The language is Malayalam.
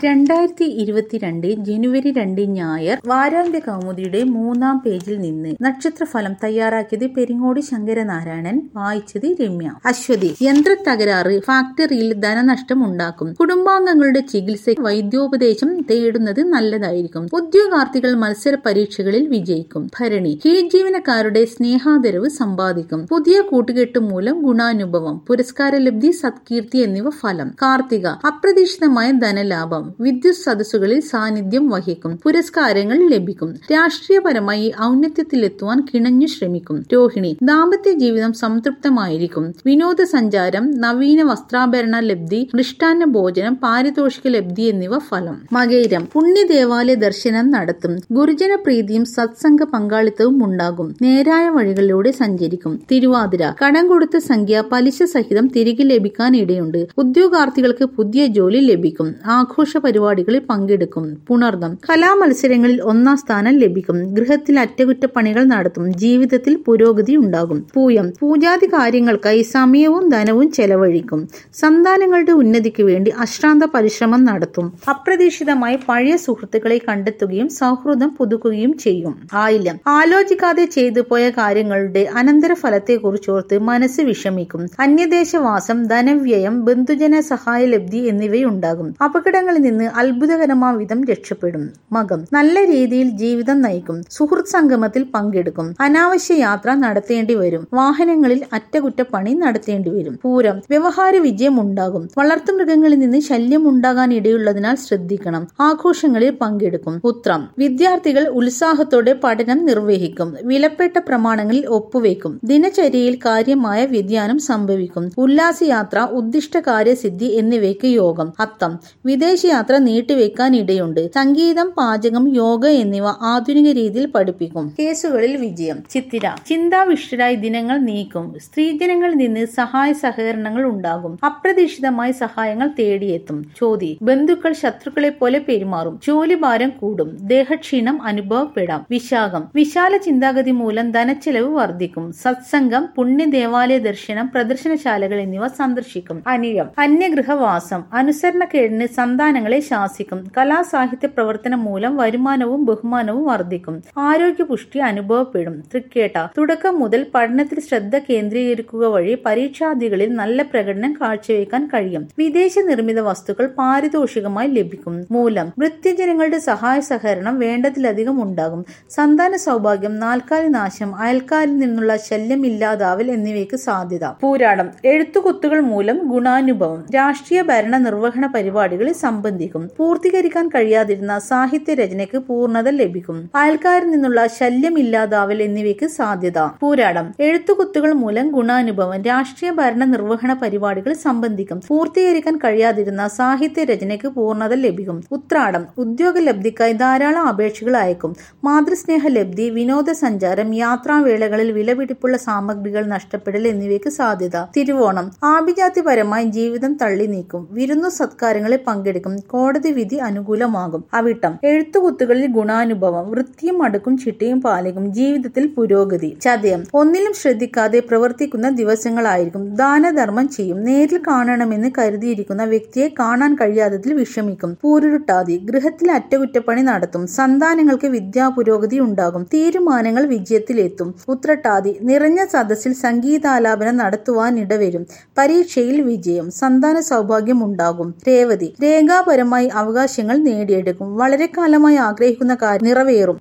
2022 ജനുവരി 2 ഞായർ വാരാന്ത്യ കൗമുദിയുടെ 3-ാം പേജിൽ നിന്ന് നക്ഷത്രഫലം തയ്യാറാക്കിയത് പെരിങ്ങോടി ശങ്കരനാരായണൻ, വായിച്ചത് രമ്യ. അശ്വതി. യന്ത്ര തകരാറ് ഫാക്ടറിയിൽ ധനനഷ്ടം ഉണ്ടാക്കും. കുടുംബാംഗങ്ങളുടെ ചികിത്സയ്ക്ക് വൈദ്യോപദേശം തേടുന്നത് നല്ലതായിരിക്കും. ഉദ്യോഗാർത്ഥികൾ മത്സര പരീക്ഷകളിൽ വിജയിക്കും. ഭരണി. കീഴ് ജീവനക്കാരുടെ സ്നേഹാദരവ് സമ്പാദിക്കും. പുതിയ കൂട്ടുകെട്ട് മൂലം ഗുണാനുഭവം, പുരസ്കാരലബ്ധി, സത്കീർത്തി എന്നിവ ഫലം. കാർത്തിക. അപ്രതീക്ഷിതമായ ധനലാഭം. വിദ്യുത് സദസ്സുകളിൽ സാന്നിധ്യം വഹിക്കും. പുരസ്കാരങ്ങൾ ലഭിക്കും. രാഷ്ട്രീയപരമായി ഔന്നത്യത്തിലെത്തുവാൻ കിണഞ്ഞു ശ്രമിക്കും. രോഹിണി. ദാമ്പത്യ ജീവിതം സംതൃപ്തമായിരിക്കും. വിനോദസഞ്ചാരം, നവീന വസ്ത്രാഭരണ ലബ്ധി, മൃഷ്ടാന്ന ഭോജനം, പാരിതോഷിക ലബ്ധി എന്നിവ ഫലം. മകയിരം. പുണ്യദേവാലയ ദർശനം നടത്തും. ഗുരുജന പ്രീതിയും സത്സംഗ പങ്കാളിത്തവും ഉണ്ടാകും. നേരായ വഴികളിലൂടെ സഞ്ചരിക്കും. തിരുവാതിര. കടം കൊടുത്ത സംഖ്യ പലിശ സഹിതം തിരികെ ലഭിക്കാൻ ഇടയുണ്ട്. ഉദ്യോഗാർത്ഥികൾക്ക് പുതിയ ജോലി ലഭിക്കും. ആഘോഷ പരിപാടികളിൽ പങ്കെടുക്കും. പുണർദം. കലാമത്സരങ്ങളിൽ 1-ാം സ്ഥാനം ലഭിക്കും. ഗൃഹത്തിൽ അറ്റകുറ്റപ്പണികൾ നടത്തും. ജീവിതത്തിൽ പുരോഗതി ഉണ്ടാകും. പൂയം. പൂജാതി കാര്യങ്ങൾക്കായി സമയവും ധനവും ചെലവഴിക്കും. സന്താനങ്ങളുടെ ഉന്നതിക്ക് വേണ്ടി അശ്രാന്ത പരിശ്രമം നടത്തും. അപ്രതീക്ഷിതമായി പഴയ സുഹൃത്തുക്കളെ കണ്ടെത്തുകയും സൗഹൃദം പുതുക്കുകയും ചെയ്യും. ആയില്യം. ആലോചിക്കാതെ ചെയ്തു പോയ കാര്യങ്ങളുടെ അനന്തരഫലത്തെക്കുറിച്ചോർത്ത് മനസ്സ് വിഷമിക്കും. അന്യദേശവാസം, ധനവ്യയം, ബന്ധുജന സഹായ ലബ്ധി എന്നിവയുണ്ടാകും. അപകടങ്ങളിൽ നിന്ന് അത്ഭുതകരമായ വിധം രക്ഷപ്പെടും. മകം. നല്ല രീതിയിൽ ജീവിതം നയിക്കും. സുഹൃത്ത് സംഗമത്തിൽ പങ്കെടുക്കും. അനാവശ്യ യാത്ര നടത്തേണ്ടി വരും. വാഹനങ്ങളിൽ അറ്റകുറ്റപ്പണി നടത്തേണ്ടി വരും. പൂരം. വ്യവഹാര വിജയം ഉണ്ടാകും. വളർത്തുമൃഗങ്ങളിൽ നിന്ന് ശല്യം ഉണ്ടാകാൻ ഇടയുള്ളതിനാൽ ശ്രദ്ധിക്കണം. ആഘോഷങ്ങളിൽ പങ്കെടുക്കും. ഉത്രം. വിദ്യാർത്ഥികൾ ഉത്സാഹത്തോടെ പഠനം നിർവഹിക്കും. വിലപ്പെട്ട പ്രമാണങ്ങളിൽ ഒപ്പുവെക്കും. ദിനചര്യയിൽ കാര്യമായ വ്യതിയാനം സംഭവിക്കും. ഉല്ലാസയാത്ര, ഉദ്ദിഷ്ട കാര്യസിദ്ധി എന്നിവയ്ക്ക് യോഗം. അത്തം. വിദേശയാത്ര നീട്ടിവെക്കാൻ ഇടയുണ്ട്. സംഗീതം, പാചകം, യോഗ എന്നിവ ആധുനിക രീതിയിൽ പഠിപ്പിക്കും. കേസുകളിൽ വിജയം. ചിത്തിര. ചിന്താവിഷ്ടരായി ദിനങ്ങൾ നീക്കും. സ്ത്രീജനങ്ങളിൽ നിന്ന് സഹായ സഹകരണങ്ങൾ ഉണ്ടാകും. അപ്രതീക്ഷിതമായി സഹായങ്ങൾ തേടിയെത്തും. ചോതി. ബന്ധുക്കൾ ശത്രുക്കളെ പോലെ പെരുമാറും. ജോലിഭാരം കൂടും. ദേഹക്ഷീണം അനുഭവപ്പെടാം. വിശാഖം. വിശാല ചിന്താഗതി മൂലം ധനച്ചെലവ് വർദ്ധിക്കും. സത്സംഗം, പുണ്യദേവാലയ ദർശനം, പ്രദർശനശാലകൾ എന്നിവ സന്ദർശിക്കും. അനിഴം. അന്യഗൃഹവാസം. അനുസരണക്കേടിന് സന്താനങ്ങളെ ശാസിക്കും. കലാസാഹിത്യ പ്രവർത്തനം മൂലം വരുമാനവും ബഹുമാനവും വർദ്ധിക്കും. ആരോഗ്യപുഷ്ടി അനുഭവപ്പെടും. തൃക്കേട്ട. തുടക്കം മുതൽ പഠനത്തിൽ ശ്രദ്ധ കേന്ദ്രീകരിക്കുക വഴി പരീക്ഷാദികളിൽ നല്ല പ്രകടനം കാഴ്ചവെക്കാൻ കഴിയും. വിദേശ നിർമ്മിത വസ്തുക്കൾ പാരിതോഷികമായി ലഭിക്കും. മൂലം. വൃത്യജനങ്ങളുടെ സഹായ സഹകരണം വേണ്ടതിലധികം ഉണ്ടാകും. സന്താന സൗഭാഗ്യം, നാൽക്കാലി നാശം, അയൽക്കാരിൽ നിന്നുള്ള ശല്യം ഇല്ലാതാവൽ എന്നിവയ്ക്ക് സാധ്യത. പൂരാടം. എഴുത്തുകുത്തുകൾ മൂലം ഗുണാനുഭവം. രാഷ്ട്രീയ ഭരണ നിർവഹണ പരിപാടികളിൽ സംബന്ധിക്കും. പൂർത്തീകരിക്കാൻ കഴിയാതിരുന്ന സാഹിത്യ രചനയ്ക്ക് പൂർണ്ണത ലഭിക്കും. അയൽക്കാരിൽ നിന്നുള്ള ശല്യം ഇല്ലാതാവൽ എന്നിവയ്ക്ക് സാധ്യത. പൂരാടം. എഴുത്തുകുത്തുകൾ മൂലം ഗുണാനുഭവം. രാഷ്ട്രീയ ഭരണ നിർവഹണ പരിപാടികളിൽ സംബന്ധിക്കും. പൂർത്തീകരിക്കാൻ കഴിയാതിരുന്ന സാഹിത്യ രചനയ്ക്ക് പൂർണ്ണത ലഭിക്കും. ഉത്രാടം. ഉദ്യോഗലബ്ധിക്കായി ധാരാളം അപേക്ഷകൾ അയക്കും. മാതൃസ്നേഹ ലബ്ധി, വിനോദസഞ്ചാരം, യാത്രാവേളകളിൽ വിലപിടിപ്പുള്ള സാമഗ്രികൾ നഷ്ടപ്പെടൽ എന്നിവയ്ക്ക് സാധ്യത. തിരുവോണം. ആഭിജാത്യപരമായി ജീവിതം തള്ളി നീക്കും. വിരുന്നു സത്കാരങ്ങളിൽ പങ്കെടുക്കും. കോടതി വിധി അനുകൂലമാകും. അവിട്ടം. എഴുത്തുകുത്തുകളിൽ ഗുണാനുഭവം. വൃത്തിയും അടുക്കും ചിട്ടയും പാലിക്കും. ജീവിതത്തിൽ പുരോഗതി. ചതയം. ഒന്നിലും ശ്രദ്ധിക്കാതെ പ്രവർത്തിക്കുന്ന ദിവസങ്ങളായിരിക്കും. ദാനധർമ്മം ചെയ്യും. നേരിൽ കാണണമെന്ന് കരുതിയിരിക്കുന്ന വ്യക്തിയെ കാണാൻ കഴിയാത്തതിൽ വിഷമിക്കും. പൂരുരുട്ടാതി. ഗൃഹത്തിൽ അറ്റകുറ്റപ്പണി നടത്തും. സന്താനങ്ങൾക്ക് വിദ്യാപുരോഗതി ഉണ്ടാകും. തീരുമാനങ്ങൾ വിജയത്തിലെത്തും. ഉത്രട്ടാതി. നിറഞ്ഞ സദസ്സിൽ സംഗീതാലാപനം നടത്തുവാനിടവരും. പരീക്ഷയിൽ വിജയം. സന്താന സൗഭാഗ്യം ഉണ്ടാകും. രേവതി. രേഖാപരമായി അവകാശങ്ങൾ നേടിയെടുക്കും. വളരെ കാലമായി ആഗ്രഹിക്കുന്ന കാര്യം നിറവേറും.